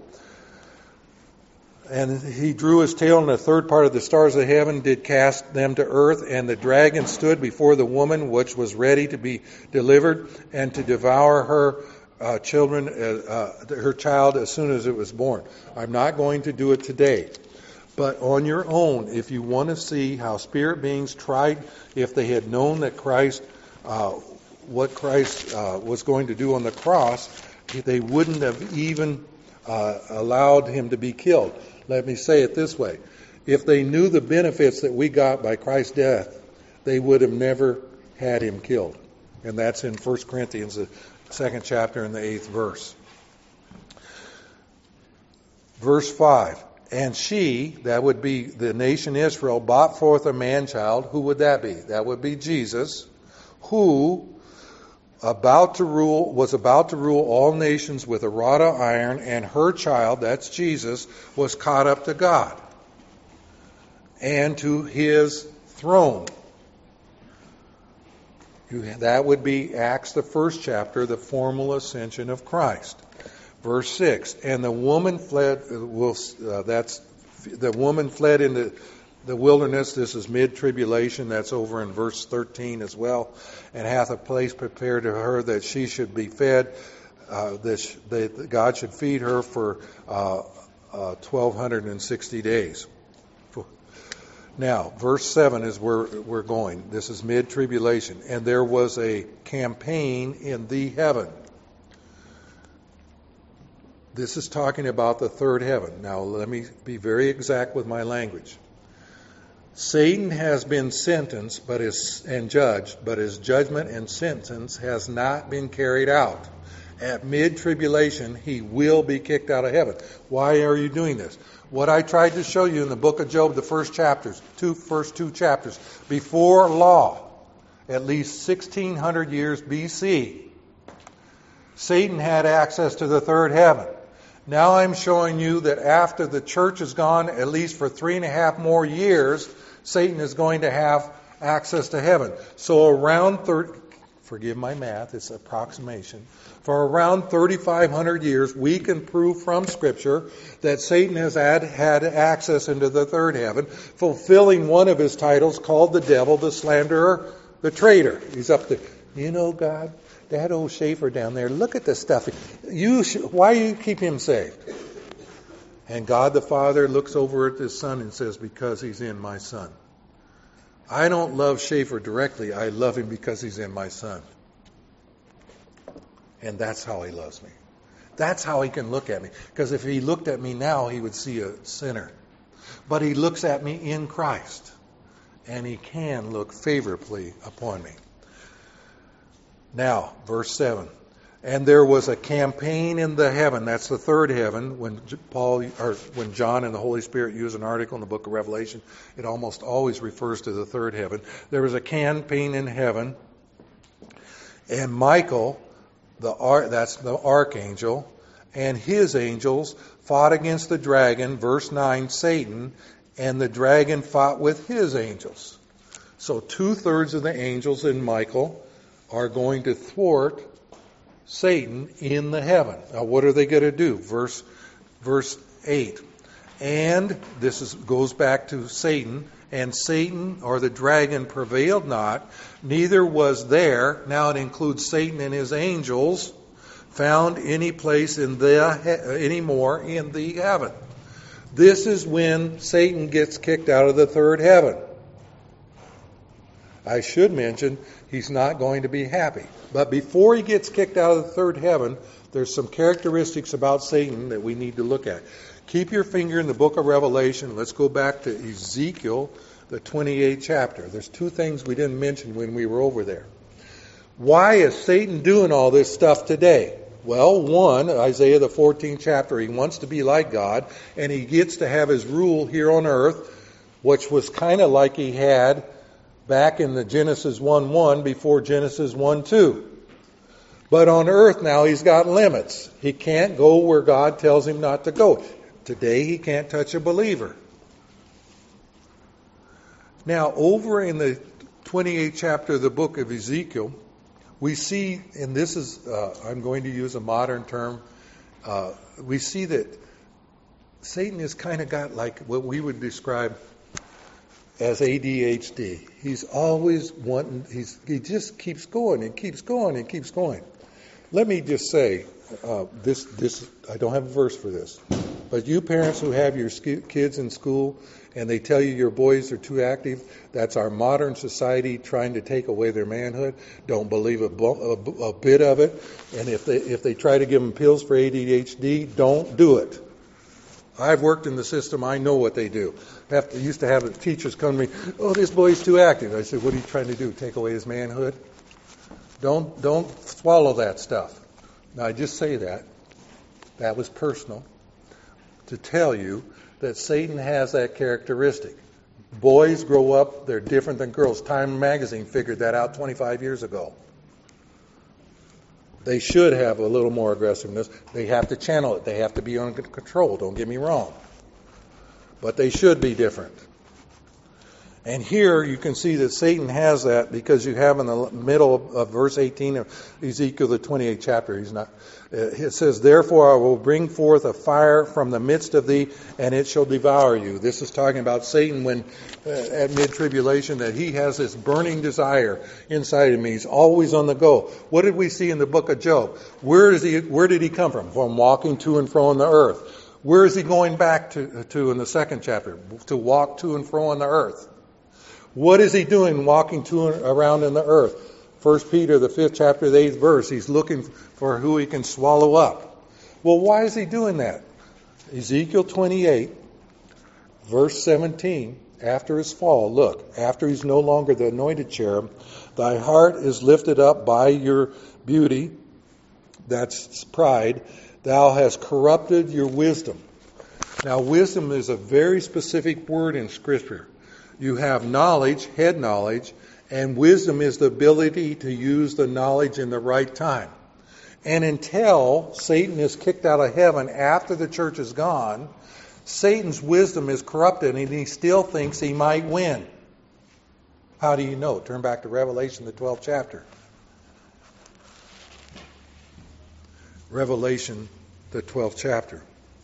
And he drew his tail, and the third part of the stars of heaven did cast them to earth. And the dragon stood before the woman, which was ready to be delivered, and to devour her uh, children, uh, uh, her child, as soon as it was born. I'm not going to do it today. But on your own, if you want to see how spirit beings tried, if they had known that Christ, uh, what Christ uh, was going to do on the cross, they wouldn't have even uh, allowed him to be killed. Let me say it this way. If they knew the benefits that we got by Christ's death, they would have never had him killed. And that's in First Corinthians, the second chapter and the eighth verse. Verse five. And she, that would be the nation Israel, brought forth a man-child. Who would that be? That would be Jesus, who about to rule was about to rule all nations with a rod of iron, and her child, that's Jesus, was caught up to God and to his throne. You, that would be Acts, the first chapter, the formal ascension of Christ. Verse six, and the woman fled. Will uh, that's the woman fled into the wilderness. This is mid-tribulation. That's over in verse thirteen as well. And hath a place prepared to her that she should be fed. Uh, this, that God should feed her for uh, uh, twelve sixty days. Now, verse seven is where we're going. This is mid-tribulation. And there was a campaign in the heaven. This is talking about the third heaven. Now, let me be very exact with my language. Satan has been sentenced but is, and judged, but his judgment and sentence has not been carried out. At mid-tribulation, he will be kicked out of heaven. Why are you doing this? What I tried to show you in the book of Job, the first chapters, two first two chapters, before law, at least sixteen hundred years B C, Satan had access to the third heaven. Now I'm showing you that after the church is gone, at least for three and a half more years, Satan is going to have access to heaven. So around thirty, forgive my math, it's approximation. For around thirty-five hundred years, we can prove from Scripture that Satan has had, had access into the third heaven, fulfilling one of his titles called the devil, the slanderer, the traitor. He's up there. You know, God, that old Schaefer down there, look at the stuff. You sh- why do you keep him saved? And God the Father looks over at his Son and says, because he's in my Son. I don't love Schaefer directly. I love him because he's in my Son. And that's how he loves me. That's how he can look at me. Because if he looked at me now, he would see a sinner. But he looks at me in Christ. And he can look favorably upon me. Now, verse seven. And there was a campaign in the heaven. That's the third heaven. When Paul or when John and the Holy Spirit use an article in the book of Revelation, it almost always refers to the third heaven. There was a campaign in heaven, and Michael, the ar- that's the archangel, and his angels fought against the dragon. Verse nine, Satan, and the dragon fought with his angels. So two thirds of the angels in Michael are going to thwart Satan in the heaven. Now, what are they going to do? Verse verse eight. And this is, goes back to Satan. And Satan, or the dragon, prevailed not, neither was there, now it includes Satan and his angels, found any place in the any more in the heaven. This is when Satan gets kicked out of the third heaven. I should mention, he's not going to be happy. But before he gets kicked out of the third heaven, there's some characteristics about Satan that we need to look at. Keep your finger in the book of Revelation. Let's go back to Ezekiel, the twenty-eighth chapter. There's two things we didn't mention when we were over there. Why is Satan doing all this stuff today? Well, one, Isaiah the fourteenth chapter, he wants to be like God, and he gets to have his rule here on earth, which was kind of like he had back in the Genesis one one before Genesis one two. But on earth now he's got limits. He can't go where God tells him not to go. Today he can't touch a believer. Now, over in the twenty-eighth chapter of the book of Ezekiel, we see, and this is, uh, I'm going to use a modern term, uh, we see that Satan has kind of got like what we would describe as A D H D. He's always wanting, he's, he just keeps going and keeps going and keeps going. Let me just say, uh, this, this, I don't have a verse for this, but you parents who have your sk- kids in school and they tell you your boys are too active, that's our modern society trying to take away their manhood. Don't believe a, bo- a, a bit of it. And if they, if they try to give them pills for A D H D, don't do it. I've worked in the system. I know what they do. I have to, used to have the teachers come to me, oh, this boy's too active. I said, what are you trying to do, take away his manhood? Don't don't swallow that stuff. Now, I just say that. That was personal. To tell you that Satan has that characteristic. Boys grow up, they're different than girls. Time magazine figured that out twenty-five years ago. They should have a little more aggressiveness. They have to channel it. They have to be under control. Don't get me wrong. But they should be different. And here you can see that Satan has that because you have in the middle of verse eighteen of Ezekiel, the twenty-eighth chapter, he's not, it says, therefore I will bring forth a fire from the midst of thee, and it shall devour you. This is talking about Satan when uh, at mid-tribulation, that he has this burning desire inside of him. He's always on the go. What did we see in the book of Job? Where is he? Where did he come from? From walking to and fro on the earth. Where is he going back to, to in the second chapter? To walk to and fro on the earth. What is he doing walking to and around in the earth? First Peter, the fifth chapter, the eighth verse. He's looking for who he can swallow up. Well, why is he doing that? Ezekiel twenty-eight, verse seventeen, after his fall, look, after he's no longer the anointed cherub, thy heart is lifted up by your beauty, that's pride, thou hast corrupted your wisdom. Now, wisdom is a very specific word in Scripture. You have knowledge, head knowledge, and wisdom is the ability to use the knowledge in the right time. And until Satan is kicked out of heaven after the church is gone, Satan's wisdom is corrupted and he still thinks he might win. How do you know? Turn back to Revelation, the twelfth chapter. Revelation, the twelfth chapter.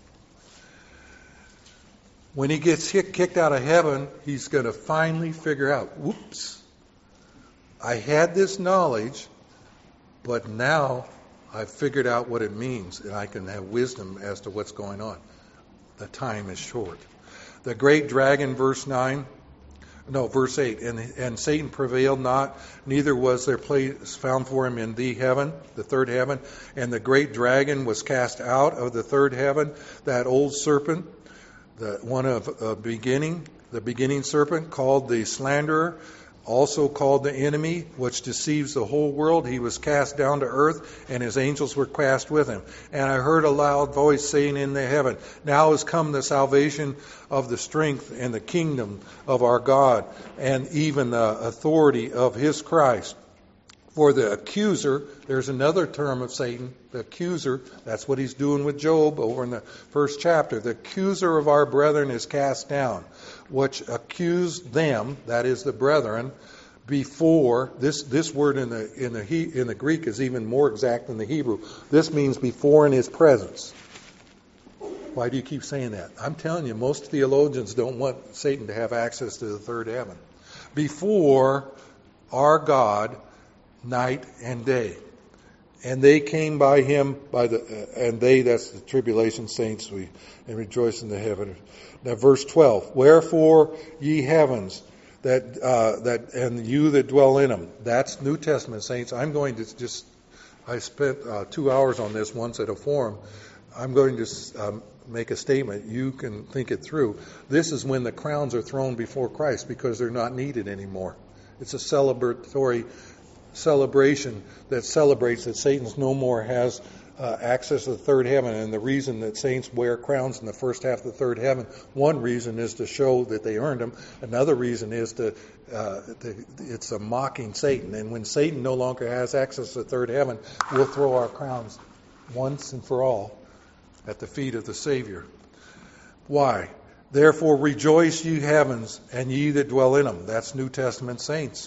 When he gets kicked out of heaven, he's going to finally figure out, whoops, I had this knowledge, but now I've figured out what it means, and I can have wisdom as to what's going on. The time is short. The great dragon, verse nine, no, verse eight, and, and Satan prevailed not, neither was there place found for him in the heaven, the third heaven, and the great dragon was cast out of the third heaven, that old serpent, the one of uh, beginning, the beginning serpent, called the slanderer, also called the enemy, which deceives the whole world. He was cast down to earth, and his angels were cast with him. And I heard a loud voice saying in the heaven, now has come the salvation of the strength and the kingdom of our God, and even the authority of his Christ. For the accuser, there's another term of Satan, the accuser, that's what he's doing with Job over in the first chapter. The accuser of our brethren is cast down, which accused them, that is the brethren, before. This this word in the in the he, in the Greek is even more exact than the Hebrew. This means before in his presence. Why do you keep saying that? I'm telling you, most theologians don't want Satan to have access to the third heaven. Before our God, night and day. And they came by him by the uh, and they, that's the tribulation saints, we and rejoice in the heaven. Now verse twelve, wherefore ye heavens that uh, that and you that dwell in them. That's New Testament saints. I'm going to just I spent uh, two hours on this once at a forum. I'm going to um, make a statement. You can think it through. This is when the crowns are thrown before Christ because they're not needed anymore. It's a celebratory celebration that celebrates that Satan's no more has uh, access to the third heaven, and the reason that saints wear crowns in the first half of the third heaven, one reason is to show that they earned them. Another reason is to, uh, to it's a mocking Satan. And when Satan no longer has access to the third heaven, we'll throw our crowns once and for all at the feet of the Savior. Why? Therefore rejoice, ye heavens, and ye that dwell in them. That's New Testament saints.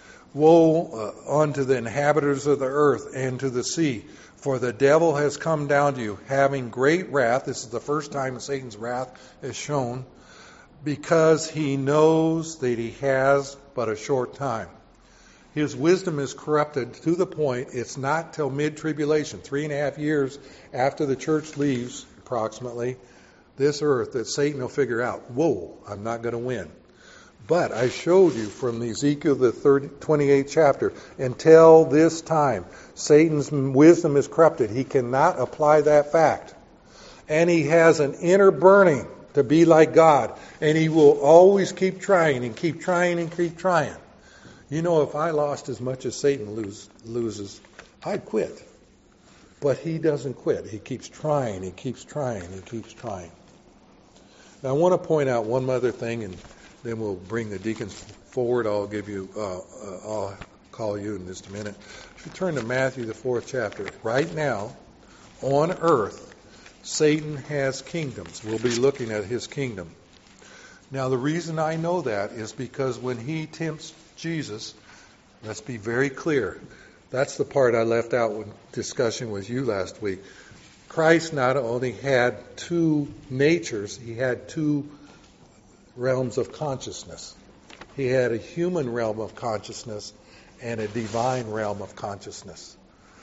Woe uh, unto the inhabitants of the earth and to the sea, for the devil has come down to you, having great wrath. This is the first time Satan's wrath is shown, because he knows that he has but a short time. His wisdom is corrupted to the point it's not till mid-tribulation, three and a half years after the church leaves, approximately, this earth, that Satan will figure out, whoa, I'm not going to win. But I showed you from Ezekiel, the twenty-eighth chapter, until this time, Satan's wisdom is corrupted. He cannot apply that fact. And he has an inner burning to be like God. And he will always keep trying and keep trying and keep trying. You know, if I lost as much as Satan lose, loses, I'd quit. But he doesn't quit. He keeps trying, he keeps trying, he keeps trying. Now, I want to point out one other thing, and then we'll bring the deacons forward. I'll give you, uh, uh, I'll call you in just a minute. If you turn to Matthew, the fourth chapter, right now, on earth, Satan has kingdoms. We'll be looking at his kingdom. Now, the reason I know that is because when he tempts Jesus, let's be very clear. That's the part I left out when discussion with you last week. Christ not only had two natures, he had two realms of consciousness. He had a human realm of consciousness and a divine realm of consciousness.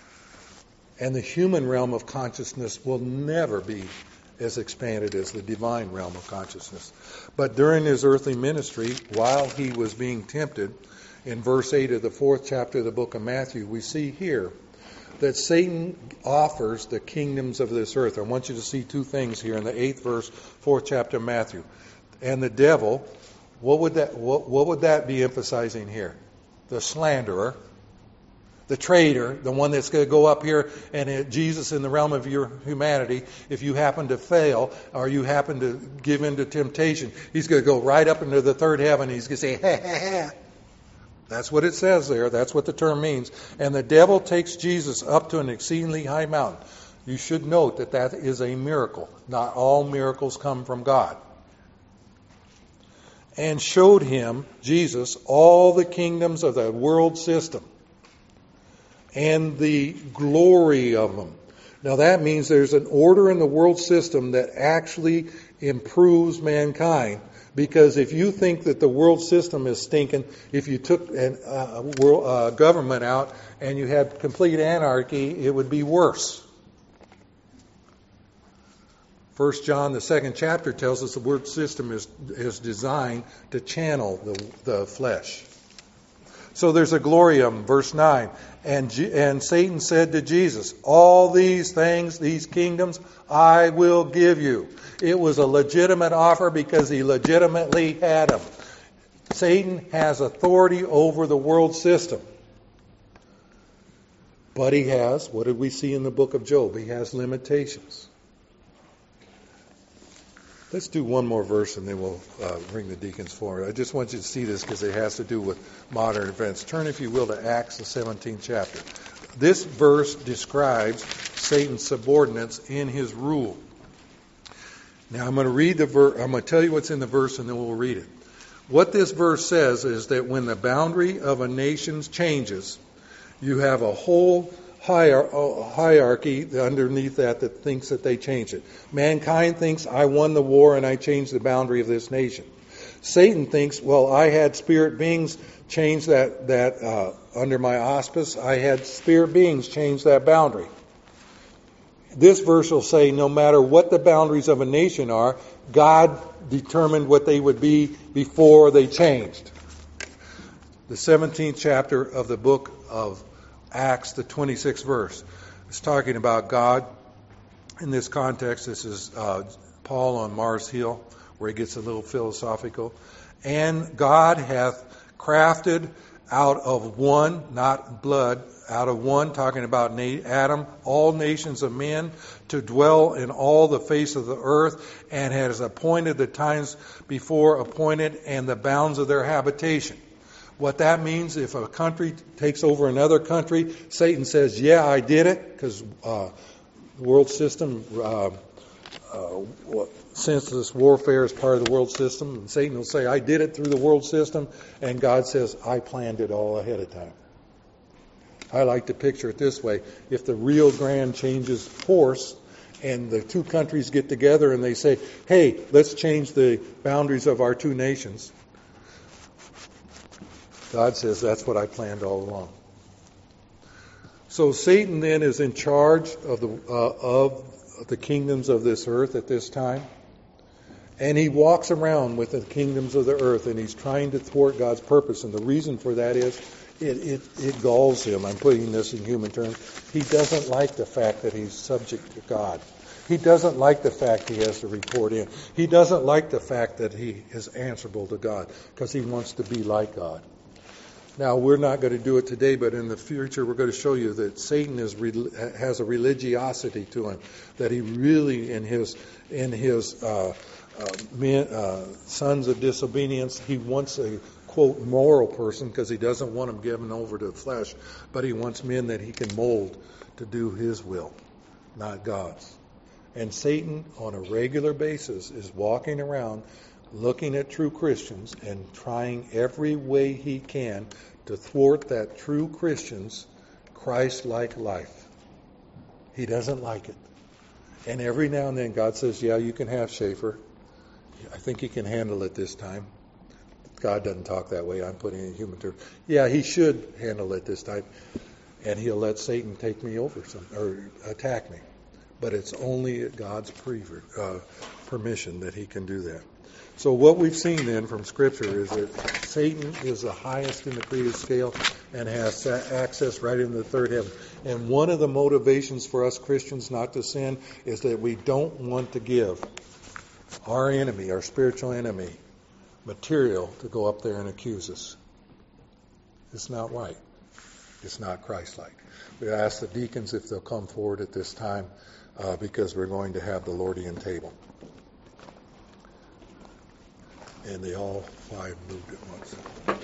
And the human realm of consciousness will never be as expanded as the divine realm of consciousness. But during his earthly ministry, while he was being tempted, in verse eight of the fourth chapter of the book of Matthew, we see here that Satan offers the kingdoms of this earth. I want you to see two things here in the eighth verse, fourth chapter of Matthew. And the devil, what would that what, what would that be emphasizing here? The slanderer, the traitor, the one that's going to go up here and it, Jesus in the realm of your humanity, if you happen to fail or you happen to give in to temptation, he's going to go right up into the third heaven and he's going to say, ha, ha, ha. That's what it says there. That's what the term means. And the devil takes Jesus up to an exceedingly high mountain. You should note that that is a miracle. Not all miracles come from God. And showed him, Jesus, all the kingdoms of the world system and the glory of them. Now that means there's an order in the world system that actually improves mankind. Because if you think that the world system is stinking, if you took a uh, world uh, government out and you had complete anarchy, it would be worse. First John, the second chapter, tells us the world system is is designed to channel the, the flesh. So there's a glory of them. Verse nine. And, G- and Satan said to Jesus, all these things, these kingdoms, I will give you. It was a legitimate offer because he legitimately had them. Satan has authority over the world system. But he has, what did we see in the book of Job? He has limitations. Let's do one more verse and then we'll uh, bring the deacons forward. I just want you to see this because it has to do with modern events. Turn, if you will, to Acts, the seventeenth chapter. This verse describes Satan's subordinates in his rule. Now I'm going to read the verse. I'm going to tell you what's in the verse and then we'll read it. What this verse says is that when the boundary of a nation changes, you have a whole hierarchy underneath that that thinks that they changed it. Mankind thinks, I won the war and I changed the boundary of this nation. Satan thinks, well, I had spirit beings change that, that uh, under my auspice, I had spirit beings change that boundary. This verse will say, no matter what the boundaries of a nation are, God determined what they would be before they changed. The seventeenth chapter of the book of Acts, the twenty-sixth verse. It's talking about God. In this context, this is uh, Paul on Mars Hill, where he gets a little philosophical. And God hath crafted out of one, not blood, out of one, talking about Adam, all nations of men to dwell in all the face of the earth, and has appointed the times before appointed and the bounds of their habitation. What that means, if a country takes over another country, Satan says, yeah, I did it, because uh, the world system, uh, uh, senseless warfare is part of the world system, and Satan will say, I did it through the world system, and God says, I planned it all ahead of time. I like to picture it this way. If the Rio Grande changes course and the two countries get together and they say, hey, let's change the boundaries of our two nations, God says, that's what I planned all along. So Satan then is in charge of the uh, of the kingdoms of this earth at this time. And he walks around with the kingdoms of the earth, and he's trying to thwart God's purpose. And the reason for that is it, it, it galls him. I'm putting this in human terms. He doesn't like the fact that he's subject to God. He doesn't like the fact he has to report in. He doesn't like the fact that he is answerable to God, because he wants to be like God. Now, we're not going to do it today, but in the future we're going to show you that Satan is has a religiosity to him, that he really, in his in his uh, uh, men, uh, sons of disobedience, he wants a, quote, moral person, because he doesn't want them given over to the flesh, but he wants men that he can mold to do his will, not God's. And Satan, on a regular basis, is walking around looking at true Christians and trying every way he can to thwart that true Christian's Christ-like life. He doesn't like it. And every now and then God says, yeah, you can have Schaefer. I think he can handle it this time. God doesn't talk that way. I'm putting it in human terms. Yeah, he should handle it this time. And he'll let Satan take me over some, or attack me. But it's only at God's pre- uh, permission that he can do that. So what we've seen then from Scripture is that Satan is the highest in the created scale and has access right into the third heaven. And one of the motivations for us Christians not to sin is that we don't want to give our enemy, our spiritual enemy, material to go up there and accuse us. It's not right. It's not Christ-like. We ask the deacons if they'll come forward at this time uh, because we're going to have the Lordian table. And they all five moved at once.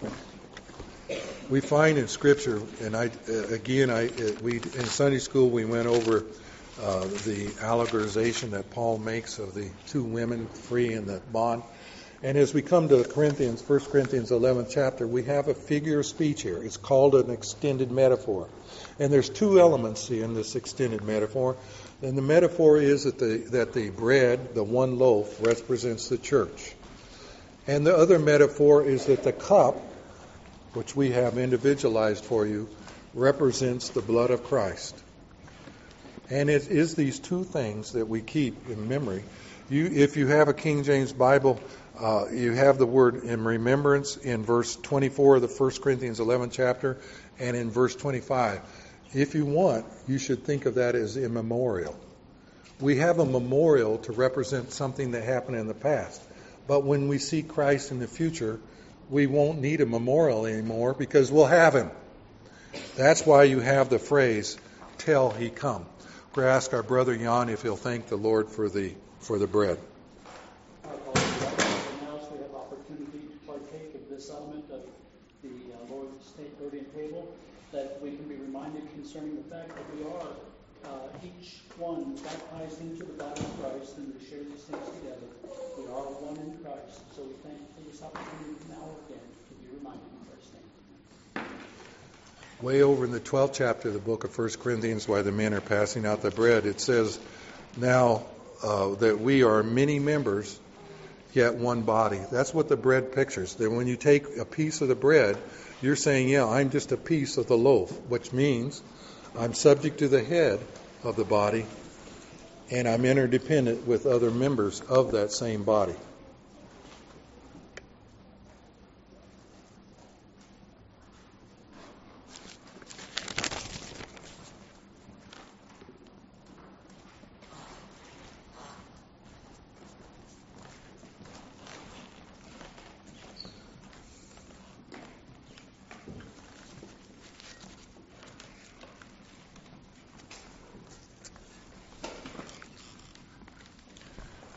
We find in Scripture, and I again, I we in Sunday school we went over uh, the allegorization that Paul makes of the two women free in the bond. And as we come to Corinthians, First Corinthians eleventh chapter, we have a figure of speech here. It's called an extended metaphor. And there's two elements in this extended metaphor. And the metaphor is that the that the bread, the one loaf, represents the church. And the other metaphor is that the cup, which we have individualized for you, represents the blood of Christ. And it is these two things that we keep in memory. You, if you have a King James Bible, uh, you have the word in remembrance in verse twenty-four of the First Corinthians eleventh chapter and in verse twenty-five. If you want, you should think of that as immemorial. We have a memorial to represent something that happened in the past. But when we see Christ in the future, we won't need a memorial anymore because we'll have him. That's why you have the phrase, till he come. We'll ask our brother Jan if he'll thank the Lord for the for the bread. Now we have opportunity to partake of this element of the uh, Lord's Lordian table, that we can be reminded concerning the fact that we are uh, each one baptized into the body of Christ, and we share these things together. We are one in Christ. So we thank you for this opportunity now again to be reminded in Christ's name. Way over in the twelfth chapter of the book of First Corinthians, while the men are passing out the bread, it says, now uh, that we are many members, yet one body. That's what the bread pictures. That when you take a piece of the bread, you're saying, yeah, I'm just a piece of the loaf, which means I'm subject to the head of the body, and I'm interdependent with other members of that same body.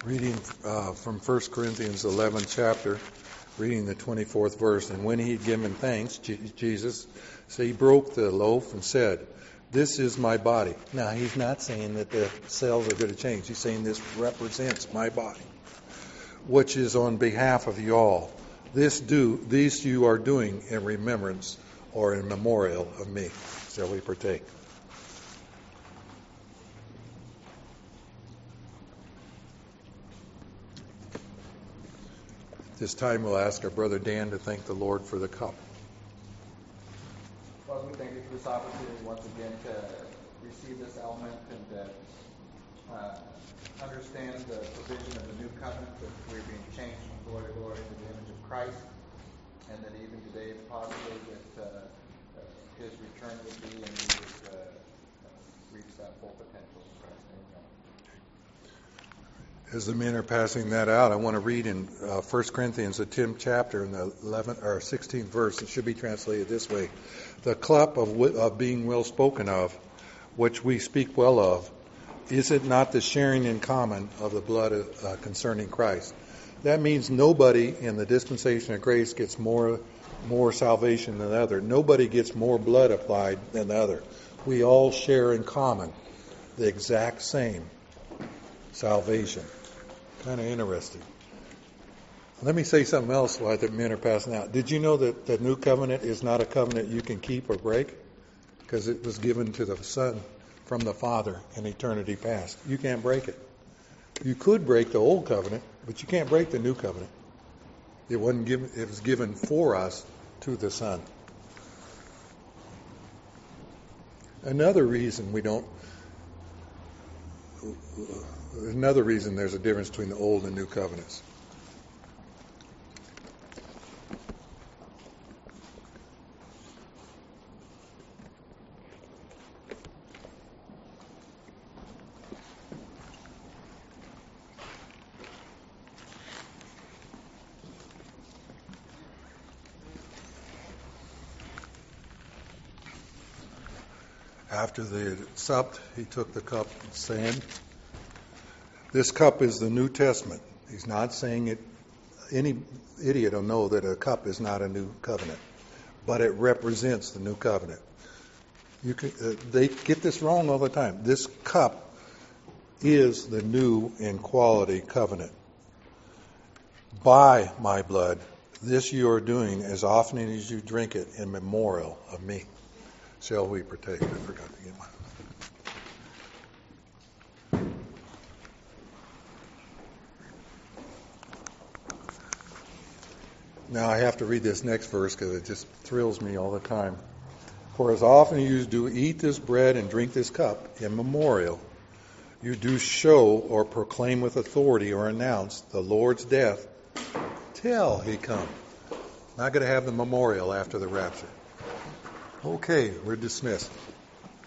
Reading uh, from First Corinthians eleventh chapter, reading the twenty-fourth verse. And when he had given thanks, Je- Jesus, so he broke the loaf and said, "This is my body." Now, he's not saying that the cells are going to change. He's saying this represents my body, which is on behalf of you all. This do these you are doing in remembrance or in memorial of me. Shall we partake? This time we'll ask our brother Dan to thank the Lord for the cup. Father, we thank you for this opportunity once again to receive this element and to uh, understand the provision of the new covenant, that we're being changed from glory to glory into the image of Christ, and that even today it's possible that uh, uh, his return would be and we would uh, reach that full potential in Christ's name. As the men are passing that out, I want to read in uh, First Corinthians, the tenth chapter, in the eleventh or sixteenth verse. It should be translated this way: "The cup of, wi- of being well spoken of, which we speak well of, is it not the sharing in common of the blood of, uh, concerning Christ?" That means nobody in the dispensation of grace gets more more salvation than the other. Nobody gets more blood applied than the other. We all share in common the exact same salvation. Kind of interesting. Let me say something else while the men are passing out. Did you know that the new covenant is not a covenant you can keep or break? Because it was given to the Son from the Father in eternity past. You can't break it. You could break the old covenant, but you can't break the new covenant. It wasn't given. It was given for us to the Son. Another reason we don't. Another reason there's a difference between the old and new covenants. After they had supped, he took the cup, saying, "This cup is the New Testament." He's not saying it. Any idiot will know that a cup is not a new covenant, but it represents the new covenant. You can, uh, they get this wrong all the time. This cup is the new in quality covenant. "By my blood, this you are doing as often as you drink it in memorial of me." Shall we partake? I forgot to get mine. Now I have to read this next verse because it just thrills me all the time. "For as often as you do eat this bread and drink this cup in memorial, you do show or proclaim with authority or announce the Lord's death till he come." Not going to have the memorial after the rapture. Okay, we're dismissed.